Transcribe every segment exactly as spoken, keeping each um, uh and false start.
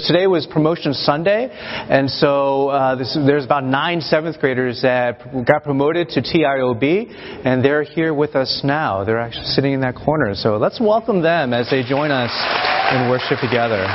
today was Promotion Sunday, and so uh, this, there's about nine seventh graders that got promoted to T I O B, and they're here with us now. They're actually sitting in that corner. So let's welcome them as they join us in worship together.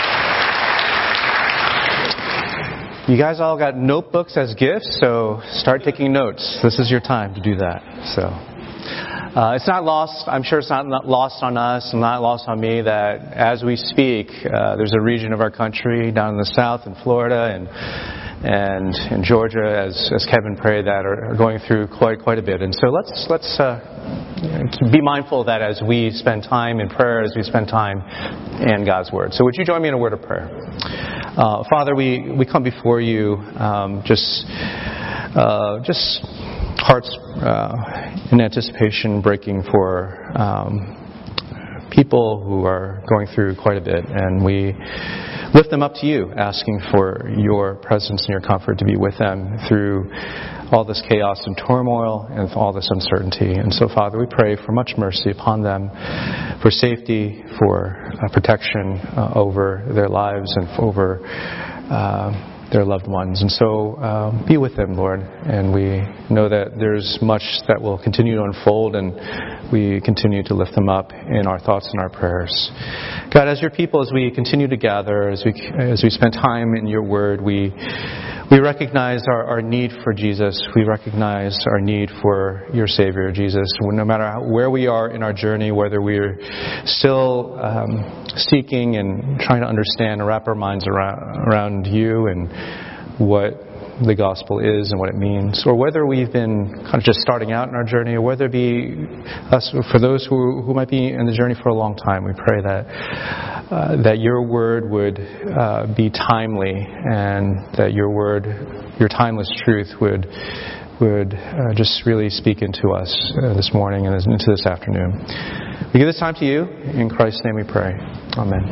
You guys all got notebooks as gifts, so start taking notes. This is your time to do that. So uh, it's not lost. I'm sure it's not, not lost on us and not lost on me that as we speak, uh, there's a region of our country down in the south in Florida and and in Georgia, as as Kevin prayed, that are, are going through quite quite a bit. And so let's let's uh, be mindful that as we spend time in prayer, as we spend time in God's Word. So would you join me in a word of prayer? Uh, Father, we, we come before you um, just uh, just hearts uh, in anticipation breaking for um, people who are going through quite a bit, and we lift them up to you, asking for your presence and your comfort to be with them through all this chaos and turmoil and all this uncertainty. And so, Father, we pray for much mercy upon them, for safety, for uh, protection uh, over their lives and over uh, their loved ones. And so uh, be with them, Lord. And we know that there's much that will continue to unfold, and we continue to lift them up in our thoughts and our prayers. God, as your people, as we continue to gather, as we as we spend time in your word, we we recognize our, our need for Jesus. We recognize our need for your Savior, Jesus. No matter how, where we are in our journey, whether we're still um, seeking and trying to understand and wrap our minds around, around you and what the gospel is and what it means, or whether we've been kind of just starting out in our journey, or whether it be us, for those who who might be in the journey for a long time, we pray that uh, that your word would uh, be timely, and that your word, your timeless truth would would uh, just really speak into us uh, this morning and into this afternoon. We give this time to you. In Christ's name we pray. Amen.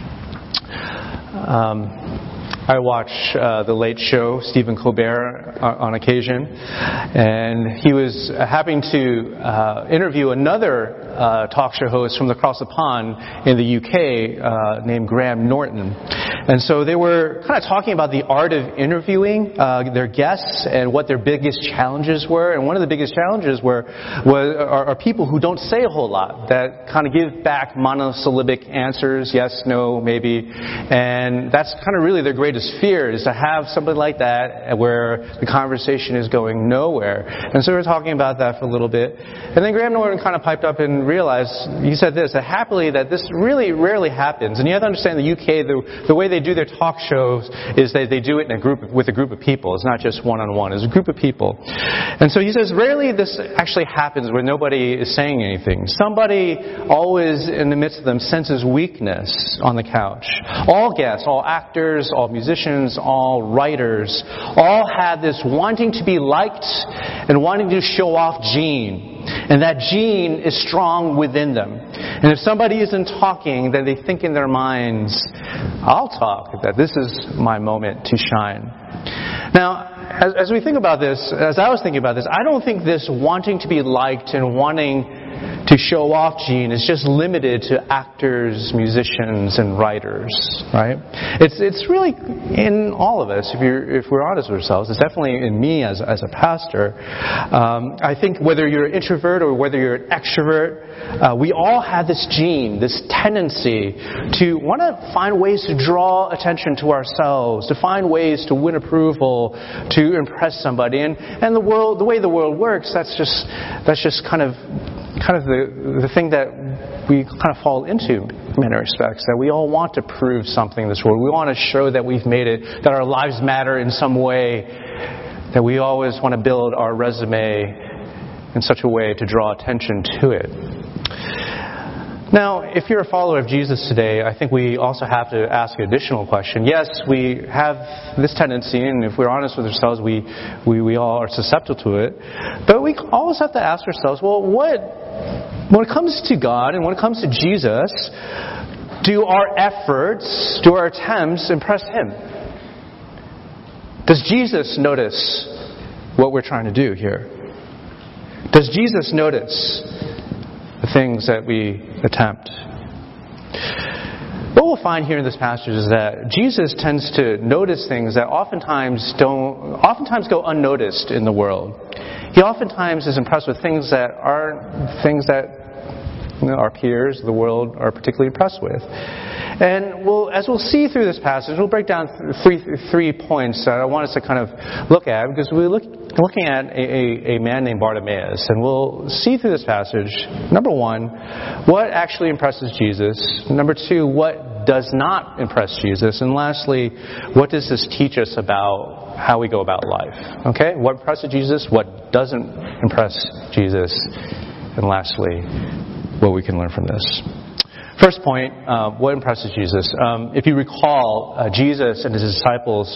Um, I watch uh, The Late Show, Stephen Colbert, uh, on occasion, and he was having to uh, interview another uh, talk show host from across the pond in the U K uh, named Graham Norton. And so they were kind of talking about the art of interviewing uh, their guests and what their biggest challenges were. And one of the biggest challenges were, was, are, are people who don't say a whole lot, that kind of give back monosyllabic answers, yes, no, maybe. And that's kind of really their greatest fear, is to have somebody like that where the conversation is going nowhere. And so we were talking about that for a little bit. And then Graham Norton kind of piped up and realized, he said this, that happily that this really rarely happens. And you have to understand the U K, the, the way they do their talk shows is that they do it in a group with a group of people. It's not just one-on-one. It's a group of people. And so he says, rarely this actually happens where nobody is saying anything. Somebody always in the midst of them senses weakness on the couch. All guests, all actors, all musicians, all writers, all have this wanting to be liked and wanting to show off gene. And that gene is strong within them. And if somebody isn't talking, then they think in their minds, I'll talk, that this is my moment to shine. Now, as, as we think about this, as I was thinking about this, I don't think this wanting to be liked and wanting to show off gene is just limited to actors, musicians, and writers, right? It's it's really in all of us. If you're if we're honest with ourselves, it's definitely in me as as a pastor. Um, I think whether you're an introvert or whether you're an extrovert, uh, we all have this gene, this tendency to want to find ways to draw attention to ourselves, to find ways to win approval, to impress somebody. And and the world, the way the world works, that's just that's just kind of. kind of the the thing that we kind of fall into in many respects, that we all want to prove something in this world. We want to show that we've made it, that our lives matter in some way, that we always want to build our resume in such a way to draw attention to it. Now, if you're a follower of Jesus today, I think we also have to ask an additional question. Yes, we have this tendency, and if we're honest with ourselves, we, we, we all are susceptible to it. But we always have to ask ourselves, well, what, when it comes to God and when it comes to Jesus, do our efforts, do our attempts impress Him? Does Jesus notice what we're trying to do here? Does Jesus notice the things that we attempt? What we'll we'll find here in this passage is that Jesus tends to notice things that oftentimes don't, oftentimes go unnoticed in the world. He oftentimes is impressed with things that aren't things that you know, our peers, the world, are particularly impressed with. And we'll, as we'll see through this passage, we'll break down three three points that I want us to kind of look at, because we're look, looking at a, a, a man named Bartimaeus. And we'll see through this passage, number one, what actually impresses Jesus. Number two, what does not impress Jesus. And lastly, what does this teach us about how we go about life? Okay? What impresses Jesus, what doesn't impress Jesus. And lastly, what we can learn from this. First point, uh, what impresses Jesus? Um, if you recall, uh, Jesus and his disciples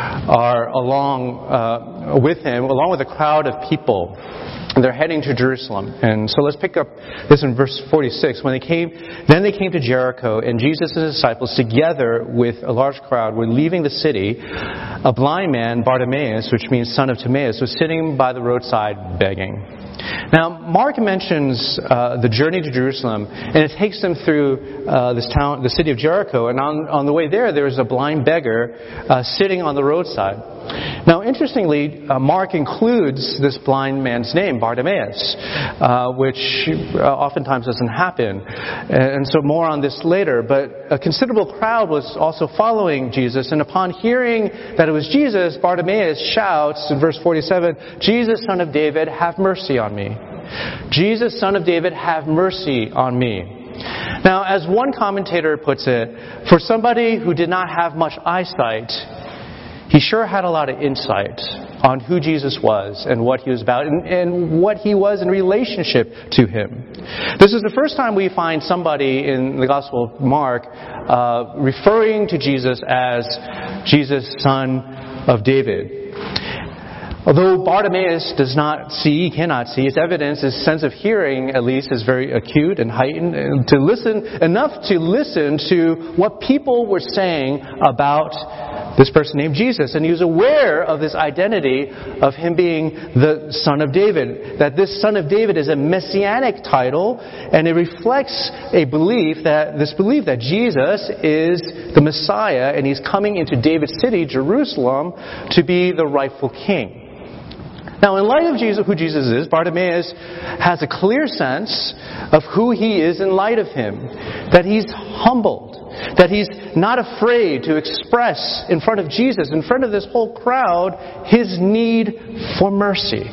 are along uh, with him, along with a crowd of people. They're heading to Jerusalem. And so let's pick up this in verse forty-six. When they came, then they came to Jericho, and Jesus and his disciples, together with a large crowd, were leaving the city. A blind man, Bartimaeus, which means son of Timaeus, was sitting by the roadside begging. Now, Mark mentions uh, the journey to Jerusalem, and it takes them through uh, this town, the city of Jericho. And on, on the way there, there was a blind beggar uh, sitting on the roadside. Now, interestingly, uh, Mark includes this blind man's name, Bartimaeus, uh, which uh, oftentimes doesn't happen. And so more on this later. But a considerable crowd was also following Jesus. And upon hearing that it was Jesus, Bartimaeus shouts in verse forty-seven, "Jesus, Son of David, have mercy on me. Jesus, Son of David, have mercy on me." Now, as one commentator puts it, for somebody who did not have much eyesight, he sure had a lot of insight on who Jesus was and what he was about and, and what he was in relationship to him. This is the first time we find somebody in the Gospel of Mark uh, referring to Jesus as Jesus, Son of David. Although Bartimaeus does not see, he cannot see, his evidence, his sense of hearing at least, is very acute and heightened, and to listen enough to listen to what people were saying about this person named Jesus. And he was aware of this identity of him being the Son of David. That this Son of David is a messianic title, and it reflects a belief that, this belief that Jesus is the Messiah, and he's coming into David's city, Jerusalem, to be the rightful king. Now, in light of Jesus, who Jesus is, Bartimaeus has a clear sense of who he is in light of him. That he's humbled. That he's not afraid to express in front of Jesus, in front of this whole crowd, his need for mercy.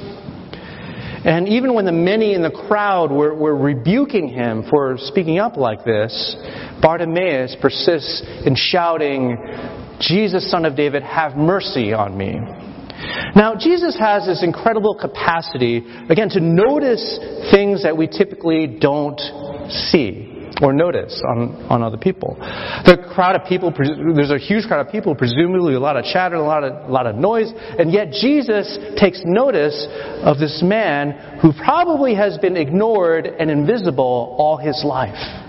And even when the many in the crowd were, were rebuking him for speaking up like this, Bartimaeus persists in shouting, "Jesus, Son of David, have mercy on me." Now, Jesus has this incredible capacity, again, to notice things that we typically don't see or notice on, on other people. The crowd of people, there's a huge crowd of people, presumably a lot of chatter, a lot of, a lot of noise, and yet Jesus takes notice of this man who probably has been ignored and invisible all his life.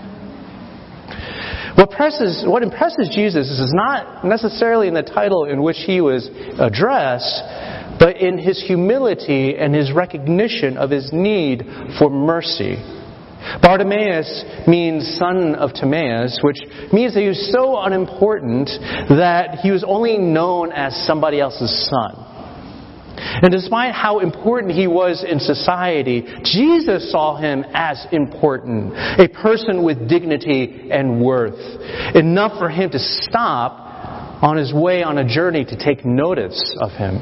What, presses, what impresses Jesus is not necessarily in the title in which he was addressed, but in his humility and his recognition of his need for mercy. Bartimaeus means son of Timaeus, which means that he was so unimportant that he was only known as somebody else's son. And despite how important he was in society, Jesus saw him as important, a person with dignity and worth, enough for him to stop on his way on a journey to take notice of him.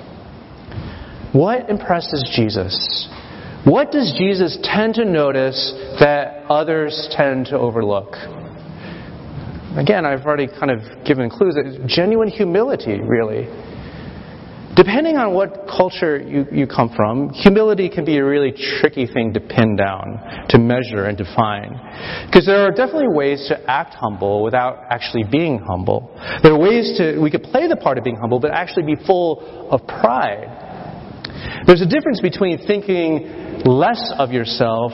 What impresses Jesus? What does Jesus tend to notice that others tend to overlook? Again, I've already kind of given clues. Genuine humility, really. Depending on what culture you, you come from, humility can be a really tricky thing to pin down, to measure and define. Because there are definitely ways to act humble without actually being humble. There are ways to, we could play the part of being humble, but actually be full of pride. There's a difference between thinking less of yourself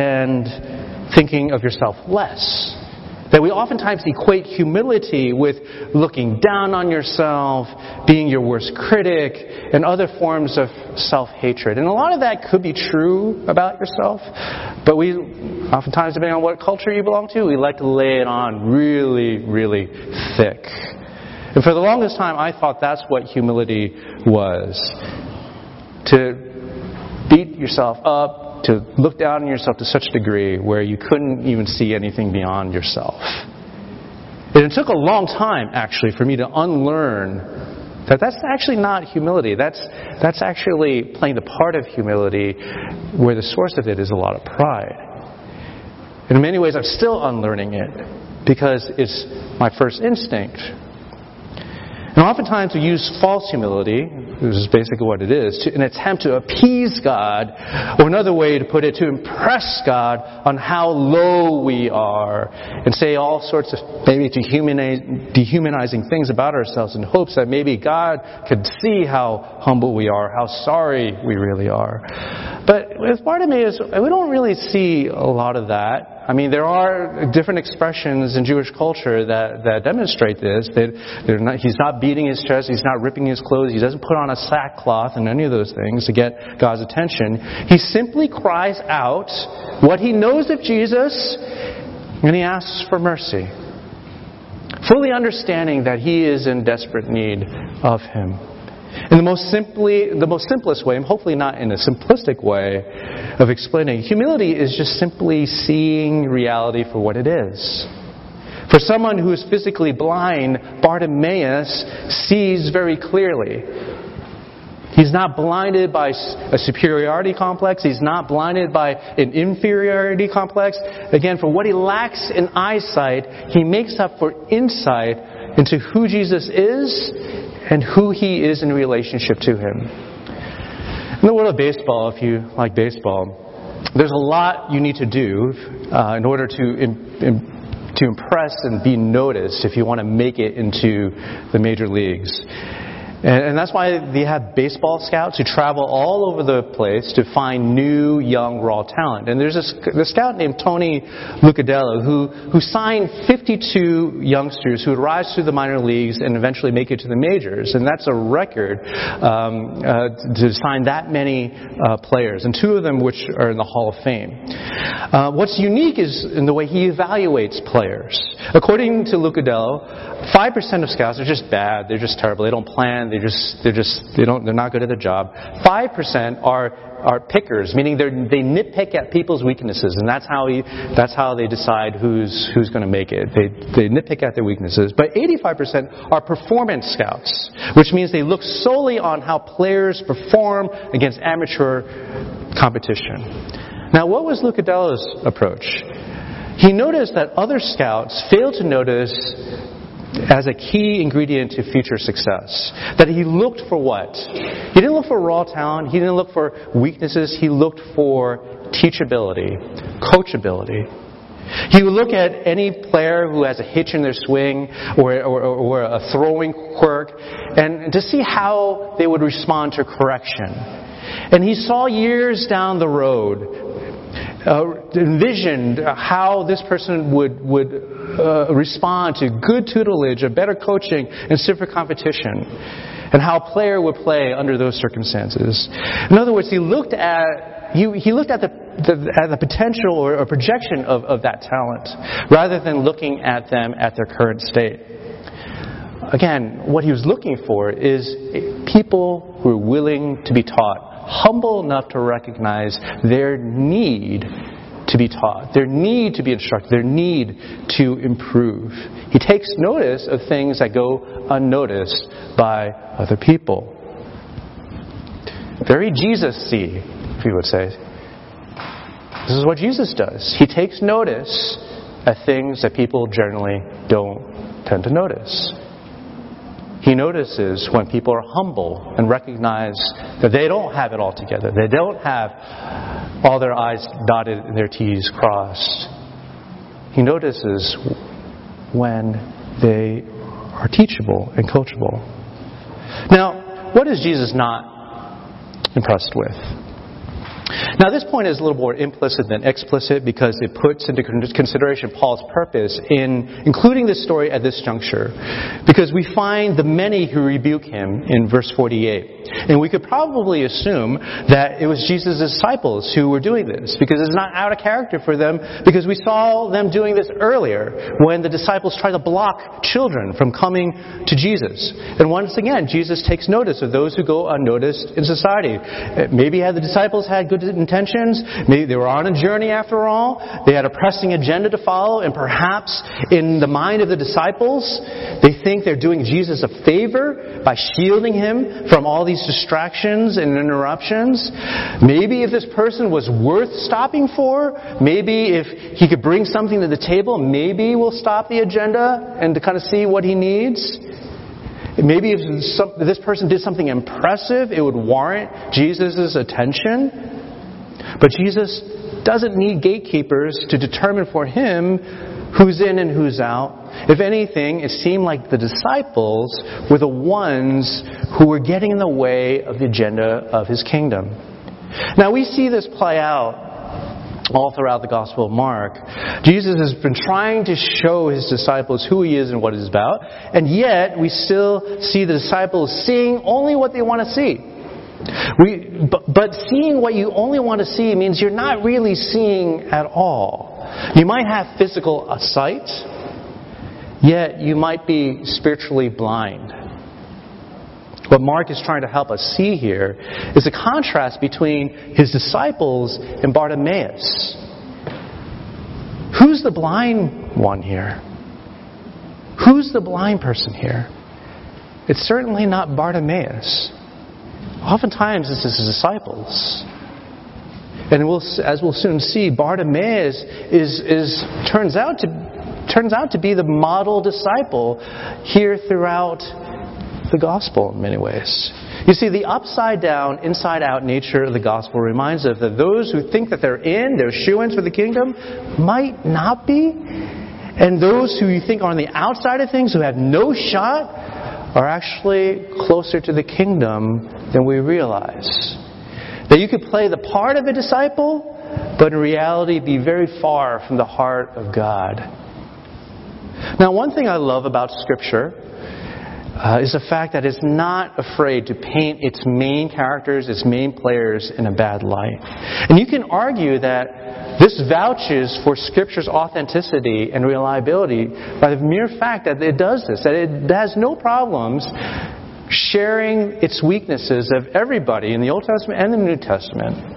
and thinking of yourself less. That we oftentimes equate humility with looking down on yourself, being your worst critic, and other forms of self-hatred. And a lot of that could be true about yourself, but we oftentimes depending on what culture you belong to, we like to lay it on really, really thick. And for the longest time, I thought that's what humility was. To beat yourself up, to look down on yourself to such a degree where you couldn't even see anything beyond yourself. And it took a long time, actually, for me to unlearn that that's actually not humility. That's, that's actually playing the part of humility where the source of it is a lot of pride. And in many ways, I'm still unlearning it because it's my first instinct. And oftentimes we use false humility, which is basically what it is, to an attempt to appease God, or another way to put it, to impress God on how low we are, and say all sorts of maybe dehumanize, dehumanizing things about ourselves in hopes that maybe God could see how humble we are, how sorry we really are. But as part of me is, we don't really see a lot of that. I mean, there are different expressions in Jewish culture that, that demonstrate this. That they're not, he's not beating his chest. He's not ripping his clothes. He doesn't put on a sackcloth and any of those things to get God's attention. He simply cries out what he knows of Jesus, and he asks for mercy, fully understanding that he is in desperate need of him. In the most simply, the most simplest way, and hopefully not in a simplistic way of explaining, humility is just simply seeing reality for what it is. For someone who is physically blind, Bartimaeus sees very clearly. He's not blinded by a superiority complex. He's not blinded by an inferiority complex. Again, for what he lacks in eyesight, he makes up for insight into who Jesus is and who he is in relationship to him. In the world of baseball, if you like baseball, there's a lot you need to do uh, in order to im- im- to impress and be noticed if you want to make it into the major leagues. And, and that's why they have baseball scouts who travel all over the place to find new, young, raw talent. And there's this, this scout named Tony Lucadelo who, who signed fifty-two youngsters who would rise through the minor leagues and eventually make it to the majors. And that's a record um, uh, to sign that many uh, players, and two of them which are in the Hall of Fame. Uh, what's unique is in the way he evaluates players. According to Lucadelo, five percent of scouts are just bad. They're just terrible. They don't plan. They just, they're just, they don't, they're not good at their job. Five percent are are pickers, meaning they they nitpick at people's weaknesses, and that's how he, that's how they decide who's who's going to make it. They they nitpick at their weaknesses. But eighty-five percent are performance scouts, which means they look solely on how players perform against amateur competition. Now, what was Lucadelo's approach? He noticed that other scouts failed to notice as a key ingredient to future success. That he looked for what? He didn't look for raw talent. He didn't look for weaknesses. He looked for teachability, coachability. He would look at any player who has a hitch in their swing or, or, or a throwing quirk and to see how they would respond to correction. And he saw years down the road, Uh, envisioned how this person would would uh, respond to good tutelage, a better coaching, and stiffer competition, and how a player would play under those circumstances. In other words, he looked at he, he looked at the, the at the potential or, or projection of, of that talent, rather than looking at them at their current state. Again, what he was looking for is people who are willing to be taught, humble enough to recognize their need to be taught, their need to be instructed, their need to improve. He takes notice of things that go unnoticed by other people. Very Jesus-y, if you would say. This is what Jesus does. He takes notice of things that people generally don't tend to notice. He notices when people are humble and recognize that they don't have it all together. They don't have all their I's dotted and their T's crossed. He notices when they are teachable and coachable. Now, what is Jesus not impressed with? Now, this point is a little more implicit than explicit because it puts into consideration Paul's purpose in including this story at this juncture. Because we find the many who rebuke him in verse forty-eight. And we could probably assume that it was Jesus' disciples who were doing this, because it's not out of character for them, because we saw them doing this earlier when the disciples tried to block children from coming to Jesus. And once again, Jesus takes notice of those who go unnoticed in society. Maybe had the disciples had good intentions. Maybe they were on a journey after all. They had a pressing agenda to follow, and perhaps in the mind of the disciples, they think they're doing Jesus a favor by shielding him from all these distractions and interruptions. Maybe if this person was worth stopping for, maybe if he could bring something to the table, maybe we'll stop the agenda and to kind of see what he needs. Maybe if some, this person did something impressive, it would warrant Jesus' attention. But Jesus doesn't need gatekeepers to determine for him who's in and who's out. If anything, it seemed like the disciples were the ones who were getting in the way of the agenda of his kingdom. Now, we see this play out all throughout the Gospel of Mark. Jesus has been trying to show his disciples who he is and what he's about, and yet we still see the disciples seeing only what they want to see. We, but, but seeing what you only want to see means you're not really seeing at all. You might have physical sight, yet you might be spiritually blind. What Mark is trying to help us see here is a contrast between his disciples and Bartimaeus. Who's the blind one here? Who's the blind person here? It's certainly not Bartimaeus. Oftentimes it's his disciples. And we'll, as we'll soon see, Bartimaeus is, is turns out to turns out to be the model disciple here throughout the gospel in many ways. You see, the upside down, inside out nature of the gospel reminds us that those who think that they're in, they're shoo-ins for the kingdom, might not be. And those who you think are on the outside of things, who have no shot, are actually closer to the kingdom than we realize. That you could play the part of a disciple, but in reality be very far from the heart of God. Now, one thing I love about Scripture uh, is the fact that it's not afraid to paint its main characters, its main players in a bad light. And you can argue that this vouches for Scripture's authenticity and reliability by the mere fact that it does this, that it has no problems sharing its weaknesses of everybody in the Old Testament and the New Testament.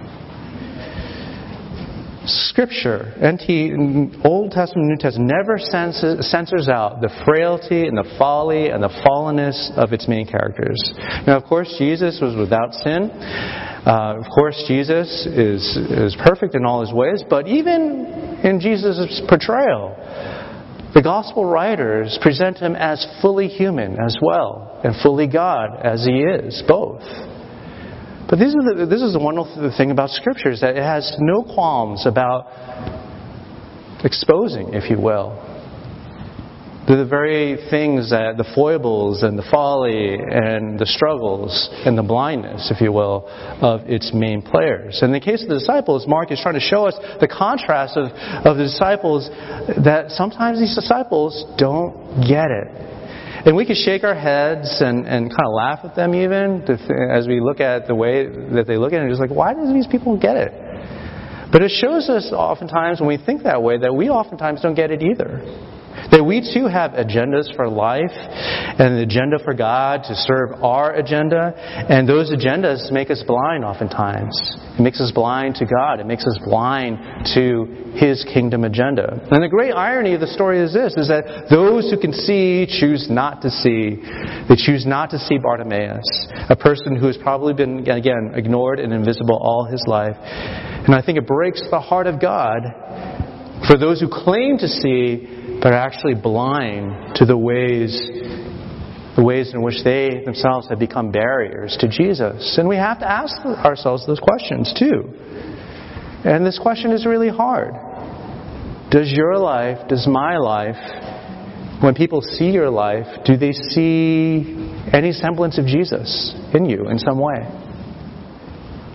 Scripture, N T, Old Testament and New Testament, never censors, censors out the frailty and the folly and the fallenness of its main characters. Now, of course, Jesus was without sin. Uh, of course, Jesus is, is perfect in all his ways. But even in Jesus' portrayal, the Gospel writers present him as fully human as well, and fully God as he is, both. But this is the, this is the wonderful thing about Scripture, is that it has no qualms about exposing, if you will, the very things that the foibles and the folly and the struggles and the blindness, if you will, of its main players. In the case of the disciples, Mark is trying to show us the contrast of, of the disciples, that sometimes these disciples don't get it. And we could shake our heads and, and kind of laugh at them even as we look at the way that they look at it. It's like, why do these people get it? But it shows us oftentimes when we think that way that we oftentimes don't get it either. That we too have agendas for life and an agenda for God to serve our agenda. And those agendas make us blind oftentimes. It makes us blind to God. It makes us blind to His kingdom agenda. And the great irony of the story is this, is that those who can see choose not to see. They choose not to see Bartimaeus, a person who has probably been, again, ignored and invisible all his life. And I think it breaks the heart of God for those who claim to see but are actually blind to the ways the ways in which they themselves have become barriers to Jesus. And we have to ask ourselves those questions too. And this question is really hard. Does your life, does my life, when people see your life, do they see any semblance of Jesus in you in some way?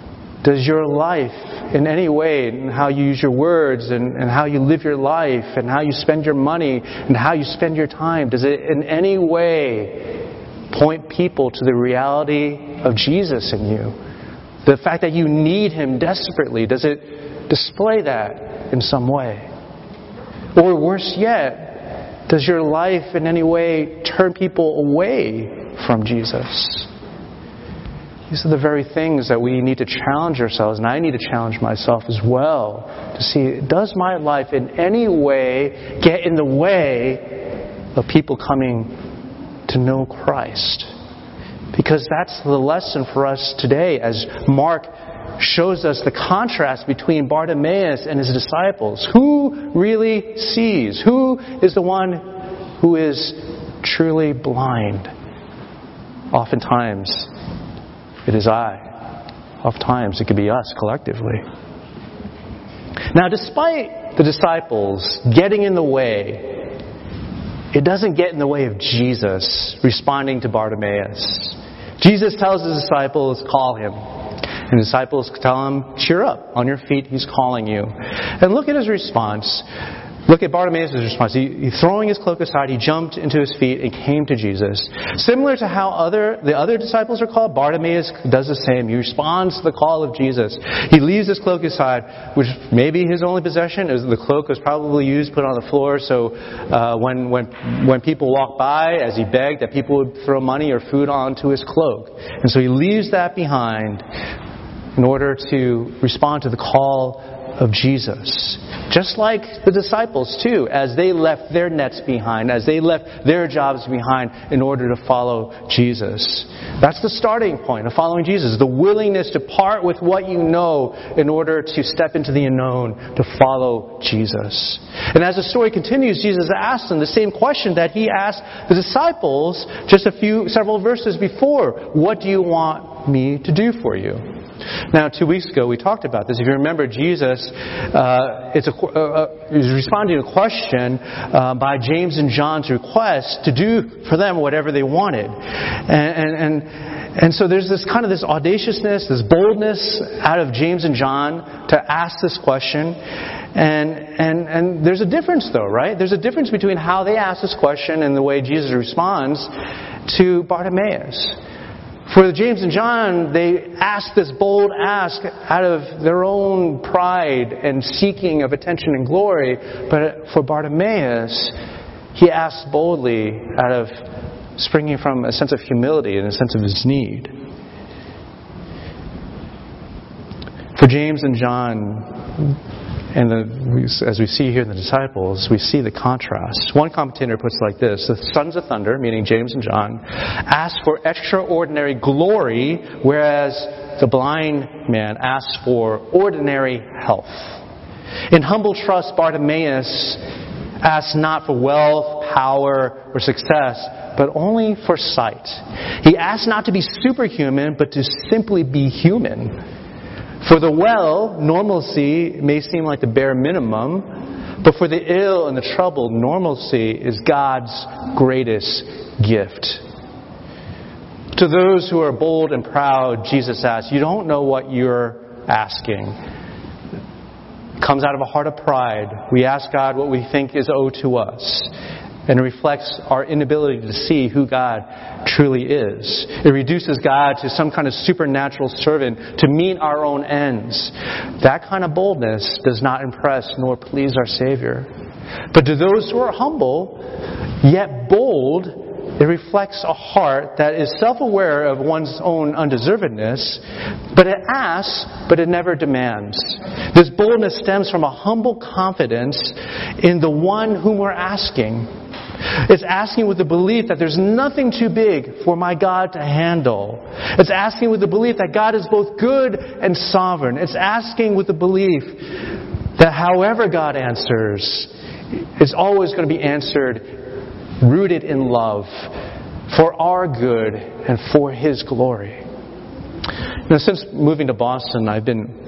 Does your life in any way, and how you use your words, and, and how you live your life, and how you spend your money, and how you spend your time, does it in any way point people to the reality of Jesus in you? The fact that you need Him desperately, does it display that in some way? Or worse yet, does your life in any way turn people away from Jesus? These are the very things that we need to challenge ourselves, and I need to challenge myself as well to see, does my life in any way get in the way of people coming to know Christ? Because that's the lesson for us today as Mark shows us the contrast between Bartimaeus and his disciples. Who really sees? Who is the one who is truly blind? Oftentimes, it is I. Oftentimes, it could be us collectively. Now, despite the disciples getting in the way, it doesn't get in the way of Jesus responding to Bartimaeus. Jesus tells his disciples, call him. And the disciples tell him, cheer up, on your feet, he's calling you. And look at his response. Look at Bartimaeus' response. He, he throwing his cloak aside, he jumped into his feet and came to Jesus. Similar to how other the other disciples are called, Bartimaeus does the same. He responds to the call of Jesus. He leaves his cloak aside, which may be his only possession. As the cloak was probably used, put on the floor, so uh, when when when people walked by, as he begged, that people would throw money or food onto his cloak. And so he leaves that behind in order to respond to the call of Jesus. Just like the disciples too, as they left their nets behind, as they left their jobs behind in order to follow Jesus. That's the starting point of following Jesus. The willingness to part with what you know in order to step into the unknown to follow Jesus. And as the story continues, Jesus asks them the same question that He asked the disciples just a few, several verses before. What do you want me to do for you? Now, two weeks ago, we talked about this. If you remember, Jesus uh, it's a, uh, uh, is responding to a question uh, by James and John's request to do for them whatever they wanted. And, and, and, and so there's this kind of this audaciousness, this boldness out of James and John to ask this question. And, and, and there's a difference, though, right? There's a difference between how they ask this question and the way Jesus responds to Bartimaeus. For James and John, they asked this bold ask out of their own pride and seeking of attention and glory. But for Bartimaeus, he asked boldly out of springing from a sense of humility and a sense of his need. For James and John, and the, as we see here in the disciples, we see the contrast. One commentator puts it like this: the sons of thunder, meaning James and John, asked for extraordinary glory, whereas the blind man asked for ordinary health. In humble trust, Bartimaeus asked not for wealth, power, or success, but only for sight. He asked not to be superhuman, but to simply be human. For the well, normalcy may seem like the bare minimum, but for the ill and the troubled, normalcy is God's greatest gift. To those who are bold and proud, Jesus asks, you don't know what you're asking. It comes out of a heart of pride. We ask God what we think is owed to us. And it reflects our inability to see who God truly is. It reduces God to some kind of supernatural servant to meet our own ends. That kind of boldness does not impress nor please our Savior. But to those who are humble, yet bold, it reflects a heart that is self-aware of one's own undeservedness, but it asks, but it never demands. This boldness stems from a humble confidence in the one whom we're asking. It's asking with the belief that there's nothing too big for my God to handle. It's asking with the belief that God is both good and sovereign. It's asking with the belief that however God answers, it's always going to be answered rooted in love for our good and for His glory. Now, since moving to Boston, I've been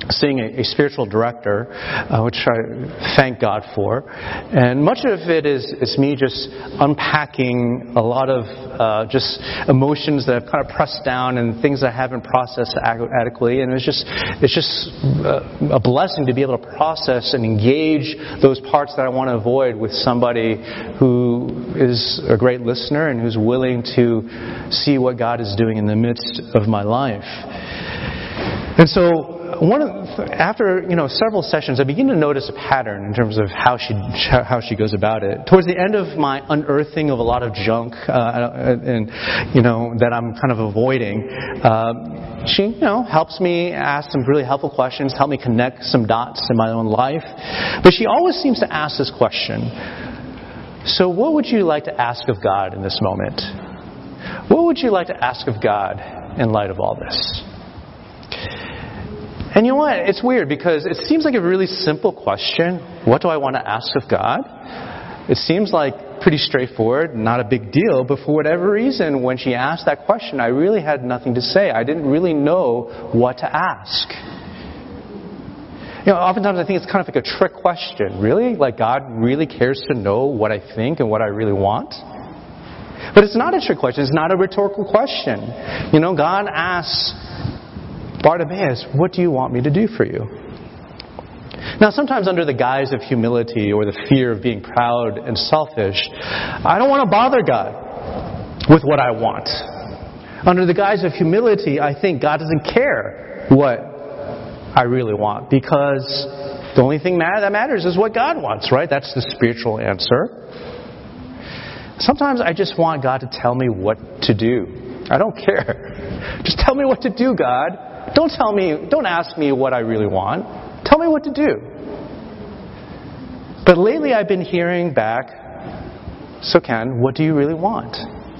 seeing a, a spiritual director, uh, which I thank God for. And much of it is, is me just unpacking a lot of uh, just emotions that I've kind of pressed down and things that I haven't processed adequately. And it's just it's just uh, a blessing to be able to process and engage those parts that I want to avoid with somebody who is a great listener and who's willing to see what God is doing in the midst of my life. And so, one of the, after you know several sessions, I begin to notice a pattern in terms of how she how she goes about it. Towards the end of my unearthing of a lot of junk, uh, and you know that I'm kind of avoiding, uh, she you know helps me ask some really helpful questions, help me connect some dots in my own life. But she always seems to ask this question: so, what would you like to ask of God in this moment? What would you like to ask of God in light of all this? And you know what? It's weird because it seems like a really simple question. What do I want to ask of God? It seems like pretty straightforward, not a big deal. But for whatever reason, when she asked that question, I really had nothing to say. I didn't really know what to ask. You know, oftentimes I think it's kind of like a trick question. Really? Like God really cares to know what I think and what I really want? But it's not a trick question. It's not a rhetorical question. You know, God asks Bartimaeus, what do you want me to do for you? Now, sometimes under the guise of humility or the fear of being proud and selfish, I don't want to bother God with what I want. Under the guise of humility, I think God doesn't care what I really want, because the only thing that matters is what God wants, right? That's the spiritual answer. Sometimes I just want God to tell me what to do. I don't care. Just tell me what to do, God. Don't tell me, don't ask me what I really want. Tell me what to do. But lately I've been hearing back, so Ken, what do you really want?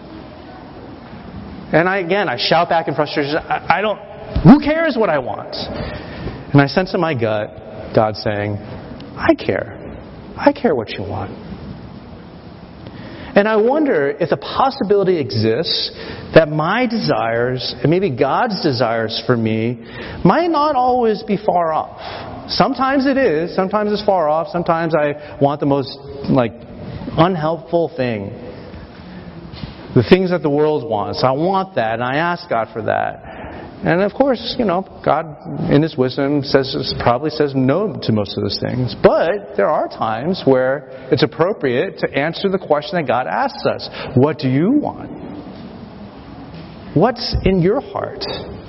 And I, again, I shout back in frustration, I, I don't, who cares what I want? And I sense in my gut, God saying, I care. I care what you want. And I wonder if the possibility exists that my desires, and maybe God's desires for me, might not always be far off. Sometimes it is. Sometimes it's far off. Sometimes I want the most, like, unhelpful thing. The things that the world wants. I want that, and I ask God for that. And of course, you know, God, in His wisdom, says probably says no to most of those things. But there are times where it's appropriate to answer the question that God asks us. What do you want? What's in your heart?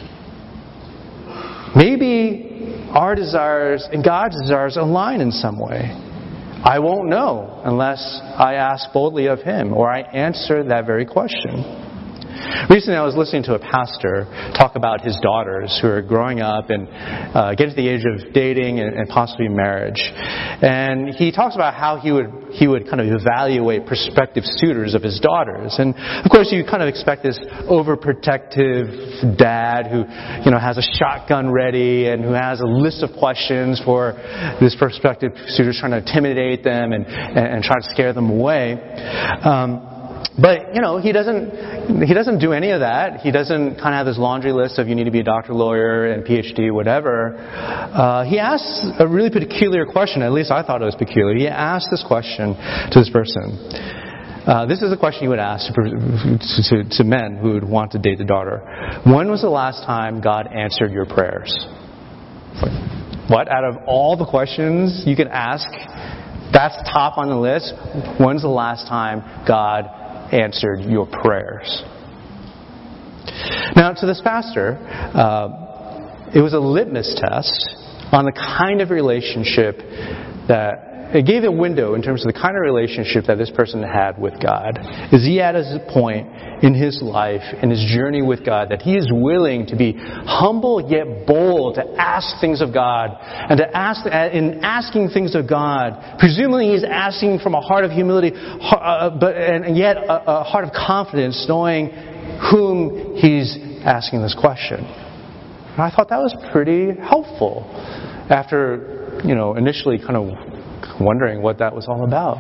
Maybe our desires and God's desires align in some way. I won't know unless I ask boldly of Him or I answer that very question. Recently I was listening to a pastor talk about his daughters who are growing up and uh, getting to the age of dating and, and possibly marriage. And he talks about how he would he would kind of evaluate prospective suitors of his daughters. And of course you kind of expect this overprotective dad who you know has a shotgun ready and who has a list of questions for this prospective suitors, trying to intimidate them and, and, and try to scare them away. Um, But, you know, he doesn't he doesn't do any of that. He doesn't kind of have this laundry list of you need to be a doctor, lawyer, and P H D, whatever. Uh, he asks a really peculiar question. At least I thought it was peculiar. He asked this question to this person. Uh, this is a question you would ask to, to, to men who would want to date the daughter. When was the last time God answered your prayers? What? Out of all the questions you can ask, that's top on the list. When's the last time God answered your prayers? Now, to this pastor, uh, it was a litmus test on the kind of relationship that it gave a window in terms of the kind of relationship that this person had with God. Is he at a point in his life, in his journey with God, that he is willing to be humble yet bold to ask things of God, and to ask in asking things of God, presumably he's asking from a heart of humility, uh, but and yet a, a heart of confidence, knowing whom he's asking this question. And I thought that was pretty helpful after, you know, initially kind of wondering what that was all about.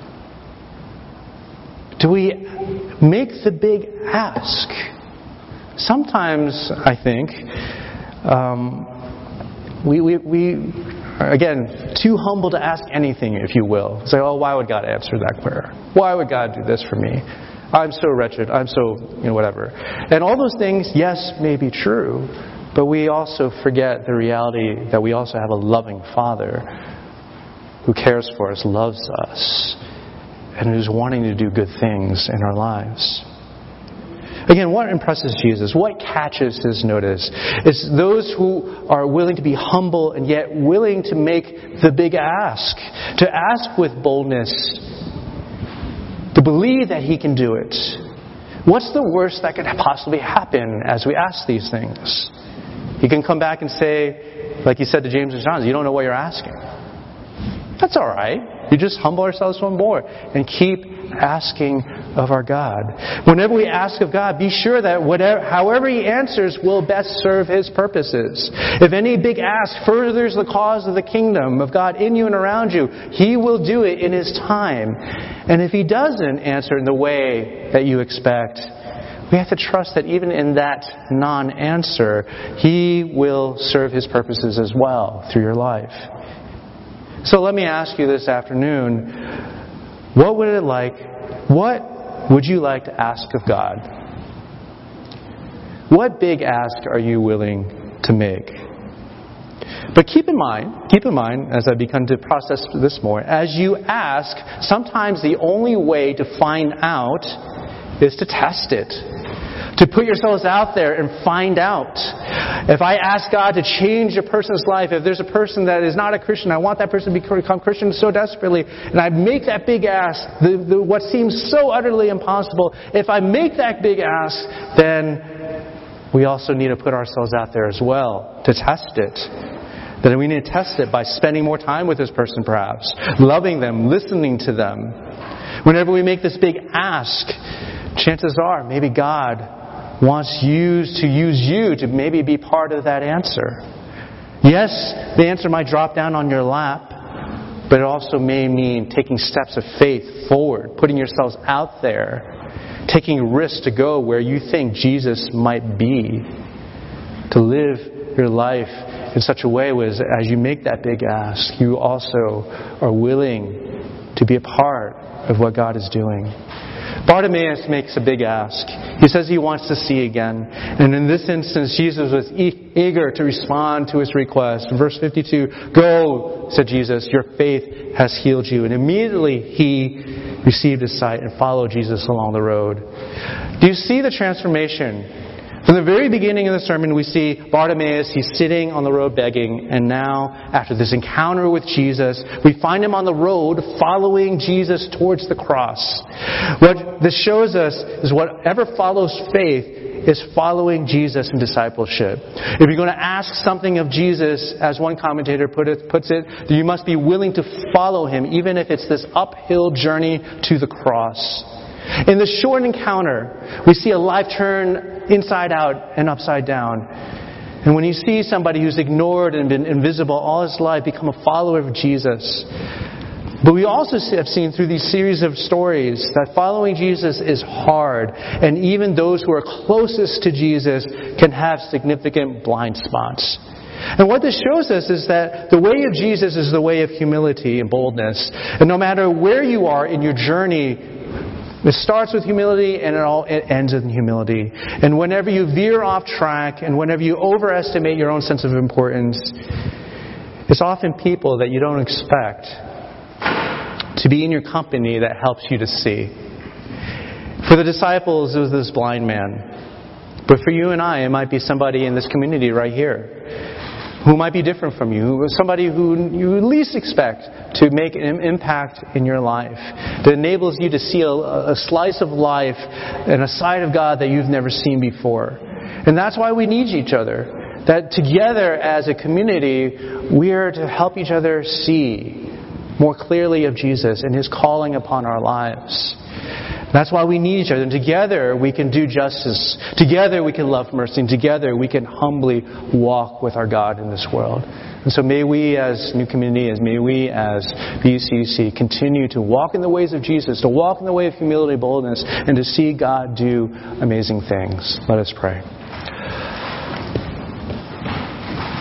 Do we make the big ask? Sometimes, I think, um, we, we, we are, again, too humble to ask anything, if you will. Say, oh, why would God answer that prayer? Why would God do this for me? I'm so wretched. I'm so, you know, whatever. And all those things, yes, may be true. But we also forget the reality that we also have a loving Father who cares for us, loves us, and who's wanting to do good things in our lives. Again, what impresses Jesus? What catches His notice? It's those who are willing to be humble and yet willing to make the big ask. To ask with boldness. To believe that He can do it. What's the worst that could possibly happen as we ask these things? He can come back and say, like He said to James and John, you don't know what you're asking. That's all right. You just humble ourselves one more and keep asking of our God. Whenever we ask of God, be sure that whatever, however He answers will best serve His purposes. If any big ask furthers the cause of the kingdom of God in you and around you, He will do it in His time. And if He doesn't answer in the way that you expect, we have to trust that even in that non-answer, He will serve His purposes as well through your life. So let me ask you this afternoon, what would it like, what would you like to ask of God? What big ask are you willing to make? But keep in mind, keep in mind, as I begin to process this more, as you ask, sometimes the only way to find out is to test it. To put yourselves out there and find out. If I ask God to change a person's life, if there's a person that is not a Christian, I want that person to become Christian so desperately, and I make that big ask, the, the, what seems so utterly impossible, if I make that big ask, then we also need to put ourselves out there as well to test it. Then we need to test it by spending more time with this person perhaps, loving them, listening to them. Whenever we make this big ask, chances are maybe God wants you to use you to maybe be part of that answer. Yes, the answer might drop down on your lap, but it also may mean taking steps of faith forward, putting yourselves out there, taking risks to go where you think Jesus might be, to live your life in such a way as as you make that big ask, you also are willing to be a part of what God is doing. Bartimaeus makes a big ask. He says he wants to see again. And in this instance, Jesus was e- eager to respond to his request. In verse fifty-two, "Go," said Jesus, "your faith has healed you." And immediately he received his sight and followed Jesus along the road. Do you see the transformation? From the very beginning of the sermon, we see Bartimaeus, he's sitting on the road begging, and now, after this encounter with Jesus, we find him on the road following Jesus towards the cross. What this shows us is whatever follows faith is following Jesus in discipleship. If you're going to ask something of Jesus, as one commentator put it, puts it, you must be willing to follow Him, even if it's this uphill journey to the cross. In this short encounter, we see a life turn inside out and upside down. And when you see somebody who's ignored and been invisible all his life become a follower of Jesus. But we also have seen through these series of stories that following Jesus is hard. And even those who are closest to Jesus can have significant blind spots. And what this shows us is that the way of Jesus is the way of humility and boldness. And no matter where you are in your journey, it starts with humility and it all it ends in humility. And whenever you veer off track and whenever you overestimate your own sense of importance, it's often people that you don't expect to be in your company that helps you to see. For the disciples, it was this blind man. But for you and I, it might be somebody in this community right here who might be different from you, somebody who you least expect to make an impact in your life, that enables you to see a, a slice of life and a side of God that you've never seen before. And that's why we need each other. That together as a community, we are to help each other see more clearly of Jesus and His calling upon our lives. That's why we need each other. And together we can do justice. Together we can love mercy. And together we can humbly walk with our God in this world. And so may we as New Community, as may we as B C C continue to walk in the ways of Jesus, to walk in the way of humility, boldness, and to see God do amazing things. Let us pray.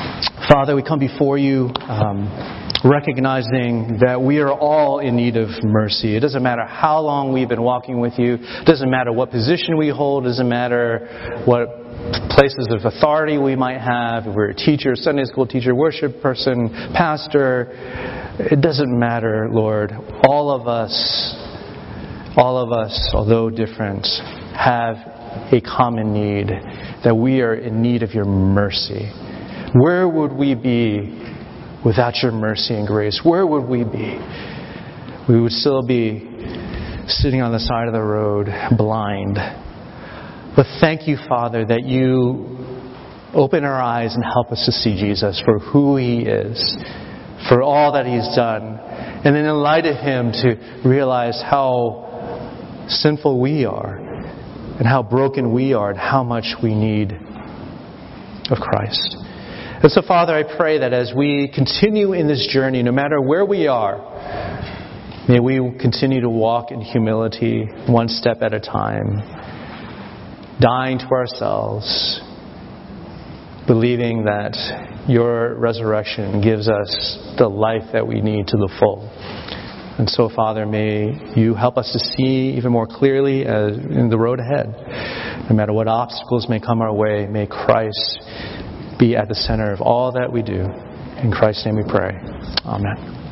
Father, we come before you um, recognizing that we are all in need of mercy. It doesn't matter how long we've been walking with you. It doesn't matter what position we hold. It doesn't matter what places of authority we might have. If we're a teacher, Sunday school teacher, worship person, pastor. It doesn't matter, Lord. All of us, all of us, although different, have a common need, that we are in need of your mercy. Where would we be without your mercy and grace? Where would we be? We would still be sitting on the side of the road, blind. But thank you, Father, that you open our eyes and help us to see Jesus for who He is, for all that He's done, and then in light of Him to realize how sinful we are, and how broken we are, and how much we need of Christ. And so, Father, I pray that as we continue in this journey, no matter where we are, may we continue to walk in humility, one step at a time, dying to ourselves, believing that your resurrection gives us the life that we need to the full. And so, Father, may you help us to see even more clearly as in the road ahead. No matter what obstacles may come our way, may Christ be at the center of all that we do. In Christ's name we pray. Amen.